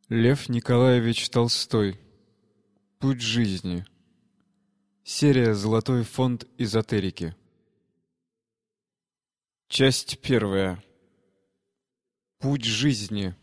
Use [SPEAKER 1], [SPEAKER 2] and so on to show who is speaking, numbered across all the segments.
[SPEAKER 1] Лев Николаевич Толстой. Путь жизни. Серия «Золотой фонд эзотерики». Часть первая. Путь жизни.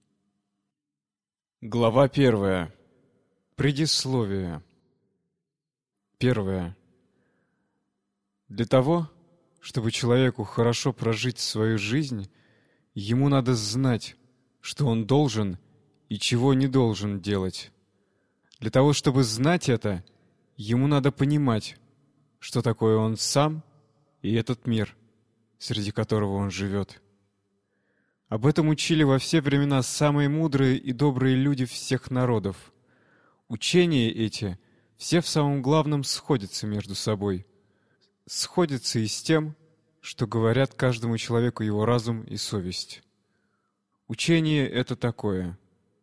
[SPEAKER 1] Глава первая. Предисловие. Первое. Для того, чтобы человеку хорошо прожить свою жизнь, ему надо знать, что он должен и чего не должен делать. Для того, чтобы знать это, ему надо понимать, что такое он сам и этот мир, среди которого он живет. Об этом учили во все времена самые мудрые и добрые люди всех народов. Учения эти все в самом главном сходятся между собой. Сходятся и с тем, что говорят каждому человеку его разум и совесть. Учение это такое.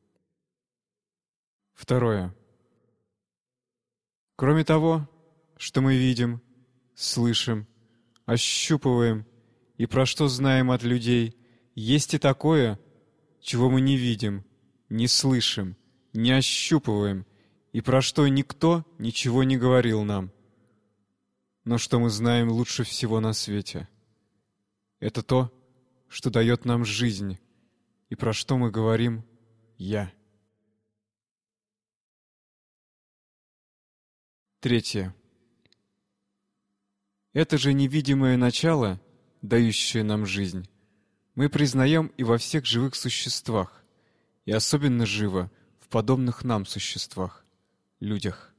[SPEAKER 1] Второе. Кроме того, что мы видим, слышим, ощупываем и про что знаем от людей, есть и такое, чего мы не видим, не слышим, не ощупываем и про что никто ничего не говорил нам, но что мы знаем лучше всего на свете. Это то, что дает нам жизнь, и про что мы говорим «Я». Третье. Это же невидимое начало, дающее нам жизнь, мы признаем и во всех живых существах, и особенно живо в подобных нам существах, людях.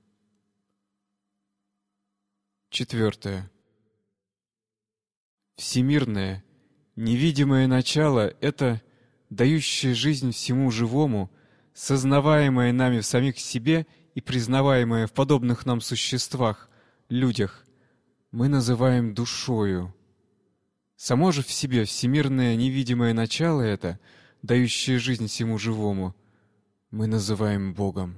[SPEAKER 1] Четвертое. Всемирное, невидимое начало — это дающее жизнь всему живому, сознаваемое нами в самих себе и признаваемое в подобных нам существах, людях, мы называем душою. Само же в себе всемирное невидимое начало это, дающее жизнь всему живому, мы называем Богом.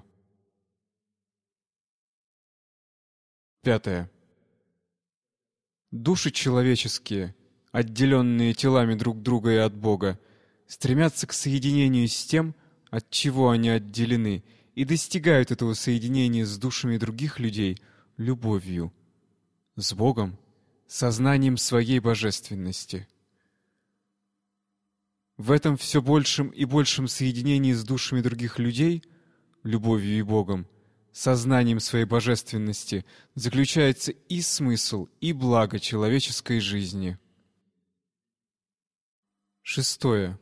[SPEAKER 1] Пятое. Души человеческие, отделенные телами друг друга и от Бога, стремятся к соединению с тем, от чего они отделены, и достигают этого соединения с душами других людей любовью, с Богом, сознанием своей божественности. В этом все большем и большем соединении с душами других людей, любовью и Богом, сознанием своей божественности, заключается и смысл, и благо человеческой жизни. Шестое.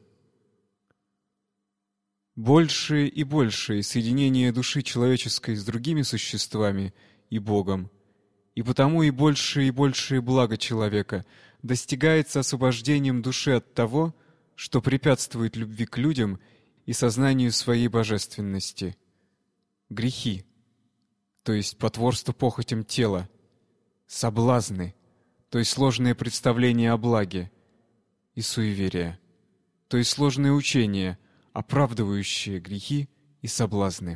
[SPEAKER 1] Большее и большее соединение души человеческой с другими существами и Богом, и потому и большее благо человека достигается освобождением души от того, что препятствует любви к людям и сознанию своей божественности. Грехи, то есть потворство похотям тела, соблазны, то есть сложные представления о благе, и суеверия, то есть сложные учения, оправдывающие грехи и соблазны.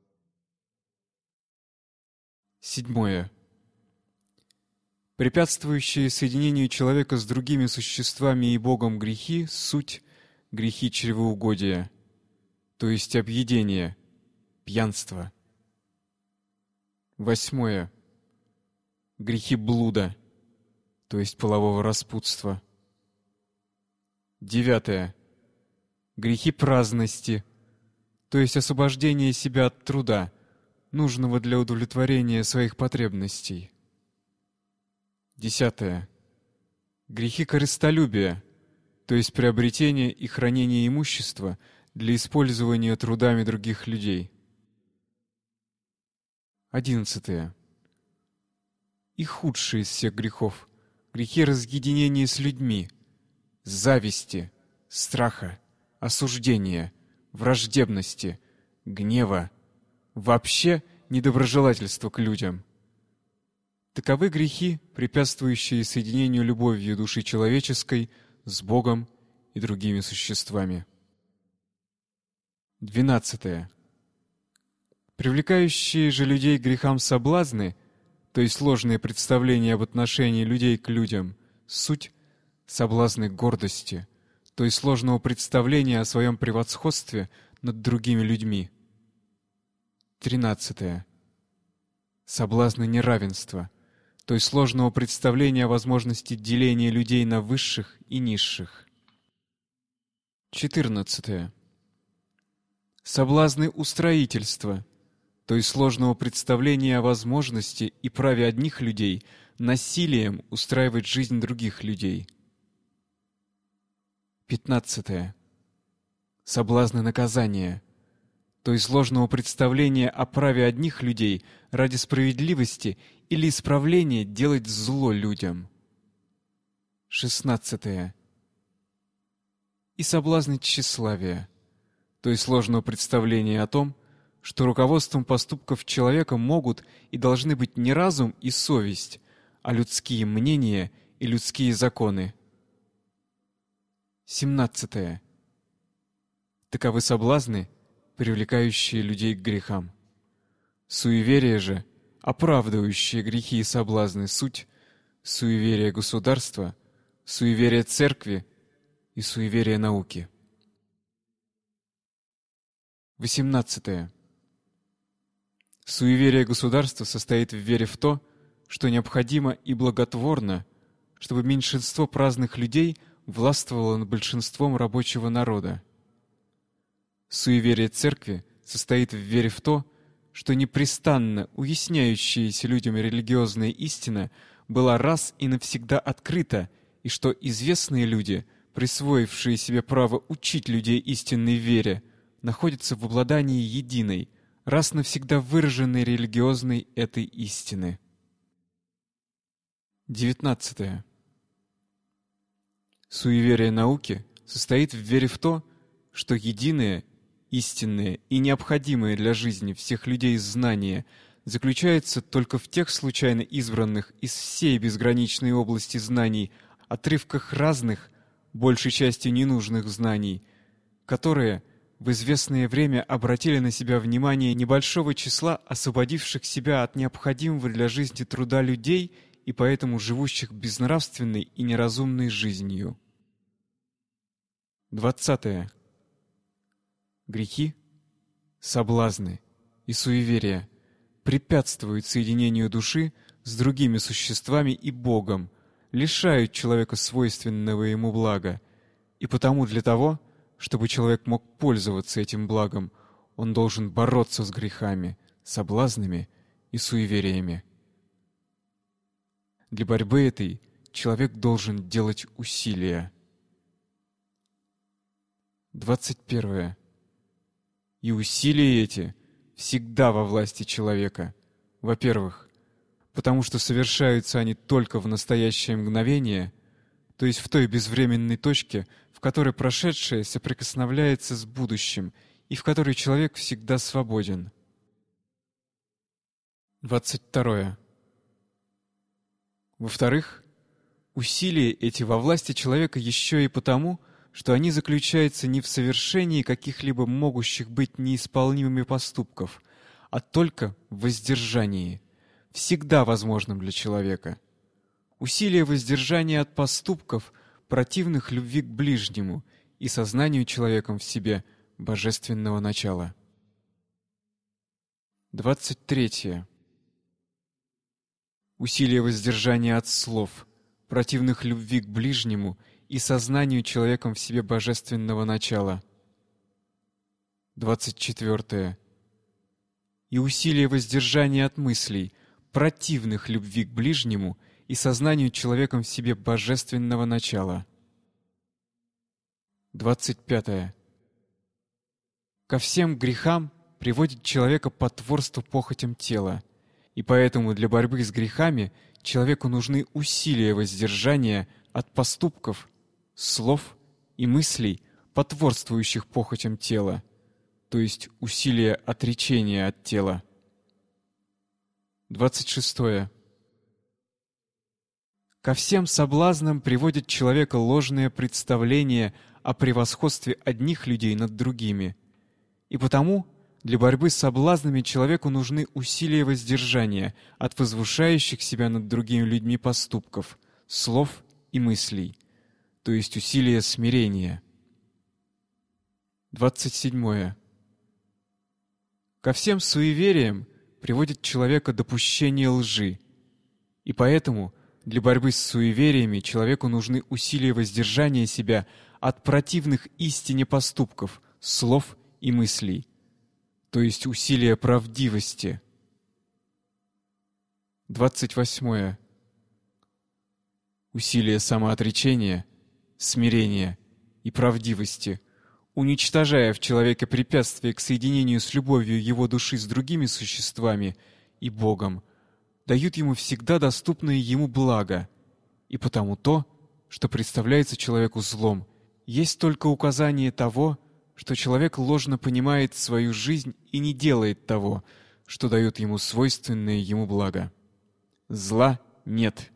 [SPEAKER 1] Седьмое. Препятствующие соединению человека с другими существами и Богом грехи — суть грехи чревоугодия, то есть объедение, пьянство. Восьмое. Грехи блуда, то есть полового распутства. Девятое. Грехи праздности, то есть освобождение себя от труда, нужного для удовлетворения своих потребностей. Десятое. Грехи корыстолюбия, то есть приобретение и хранение имущества для использования трудами других людей. 11. И худшие из всех грехов — грехи разъединения с людьми, зависти, страха, осуждения, враждебности, гнева, вообще недоброжелательства к людям. Таковы грехи, препятствующие соединению любовью души человеческой с Богом и другими существами. 12. Привлекающие же людей к грехам соблазны, то есть ложные представления об отношении людей к людям, суть соблазны гордости, то есть ложного представления о своем превосходстве над другими людьми. 13. Соблазны неравенства, то есть сложного представления о возможности деления людей на высших и низших. 14. Соблазны устроительства, то есть сложного представления о возможности и праве одних людей насилием устраивать жизнь других людей. 15. Соблазны наказания, то есть ложного представления о праве одних людей ради справедливости или исправления делать зло людям. 16. И соблазны тщеславия, то есть ложного представления о том, что руководством поступков человека могут и должны быть не разум и совесть, а людские мнения и людские законы. 17. Таковы соблазны, привлекающие людей к грехам. Суеверие же, оправдывающие грехи и соблазны, суть суеверие государства, суеверие церкви и суеверие науки. 18. Суеверие государства состоит в вере в то, что необходимо и благотворно, чтобы меньшинство праздных людей властвовало над большинством рабочего народа. Суеверие церкви состоит в вере в то, что непрестанно уясняющаяся людям религиозная истина была раз и навсегда открыта, и что известные люди, присвоившие себе право учить людей истинной вере, находятся в обладании единой, раз навсегда выраженной религиозной этой истины. 19. Суеверие науки состоит в вере в то, что единое, истинное и необходимое для жизни всех людей знание заключается только в тех случайно избранных из всей безграничной области знаний отрывках разных, большей части ненужных знаний, которые в известное время обратили на себя внимание небольшого числа освободивших себя от необходимого для жизни труда людей и поэтому живущих безнравственной и неразумной жизнью. 20. Грехи, соблазны и суеверия препятствуют соединению души с другими существами и Богом, лишают человека свойственного ему блага, и потому для того, чтобы человек мог пользоваться этим благом, он должен бороться с грехами, соблазнами и суевериями. Для борьбы этой человек должен делать усилия. 21. И усилия эти всегда во власти человека. Во-первых, потому что совершаются они только в настоящее мгновение, то есть в той безвременной точке, в которой прошедшее соприкосновляется с будущим и в которой человек всегда свободен. 22. Во-вторых, усилия эти во власти человека еще и потому, что они заключаются не в совершении каких-либо могущих быть неисполнимыми поступков, а только в воздержании, всегда возможном для человека. Усилие воздержания от поступков, противных любви к ближнему и сознанию человеком в себе божественного начала. 23. Усилие воздержания от слов, противных любви к ближнему и сознанию человеком в себе божественного начала. 24. И усилие воздержания от мыслей, противных любви к ближнему и сознанию человеком в себе божественного начала. 25. Ко всем грехам приводит человека потворство похотям тела, и поэтому для борьбы с грехами человеку нужны усилия воздержания от поступков, слов и мыслей, потворствующих похотям тела, то есть усилия отречения от тела. 26. Ко всем соблазнам приводит человека ложное представление о превосходстве одних людей над другими, и потому для борьбы с соблазнами человеку нужны усилия воздержания от возвышающих себя над другими людьми поступков, слов и мыслей, то есть усилия смирения. 27. Ко всем суевериям приводит человека допущение лжи. И поэтому для борьбы с суевериями человеку нужны усилия воздержания себя от противных истине поступков, слов и мыслей, то есть усилия правдивости. 28. Усилия самоотречения, смирения и правдивости, уничтожая в человеке препятствия к соединению с любовью его души с другими существами и Богом, дают ему всегда доступное ему благо, и потому то, что представляется человеку злом, есть только указание того, что человек ложно понимает свою жизнь и не делает того, что дает ему свойственное ему благо. Зла нет.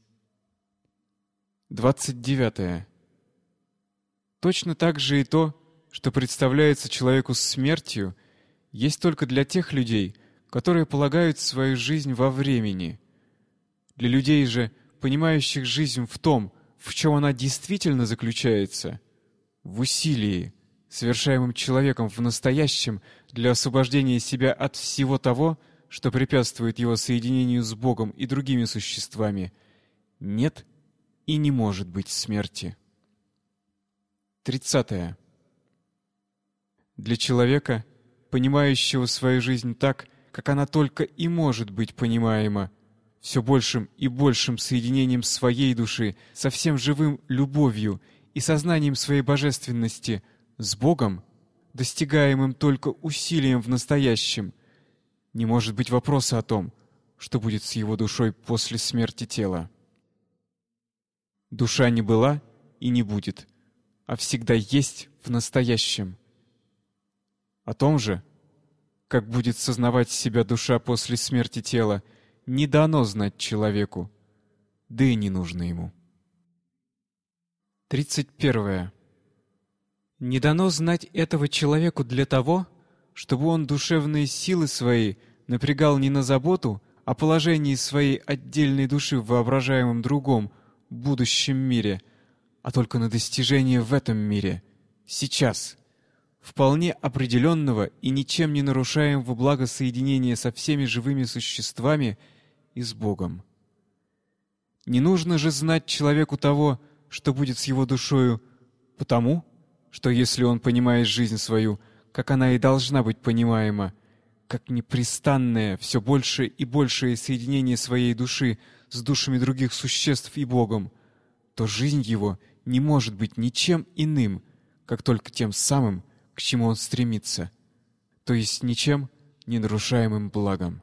[SPEAKER 1] 29. Точно так же и то, что представляется человеку смертью, есть только для тех людей, которые полагают свою жизнь во времени. Для людей же, понимающих жизнь в том, в чем она действительно заключается, в усилии, совершаемом человеком в настоящем для освобождения себя от всего того, что препятствует его соединению с Богом и другими существами, нет и не может быть смерти. 30. Для человека, понимающего свою жизнь так, как она только и может быть понимаема, все большим и большим соединением своей души со всем живым любовью и сознанием своей божественности с Богом, достигаемым только усилием в настоящем, не может быть вопроса о том, что будет с его душой после смерти тела. Душа не была и не будет, а всегда есть в настоящем. О том же, как будет сознавать себя душа после смерти тела, не дано знать человеку, да и не нужно ему. 31. Не дано знать этого человеку для того, чтобы он душевные силы свои напрягал не на заботу о положении своей отдельной души в воображаемом другом, будущем мире, а только на достижение в этом мире, сейчас, вполне определенного и ничем не нарушаемого благосоединения со всеми живыми существами и с Богом. Не нужно же знать человеку того, что будет с его душою, потому, что если он понимает жизнь свою, как она и должна быть понимаема, как непрестанное, все большее и большее соединение своей души с душами других существ и Богом, то жизнь его не может быть ничем иным, как только тем самым, к чему он стремится, то есть ничем не нарушаемым благом.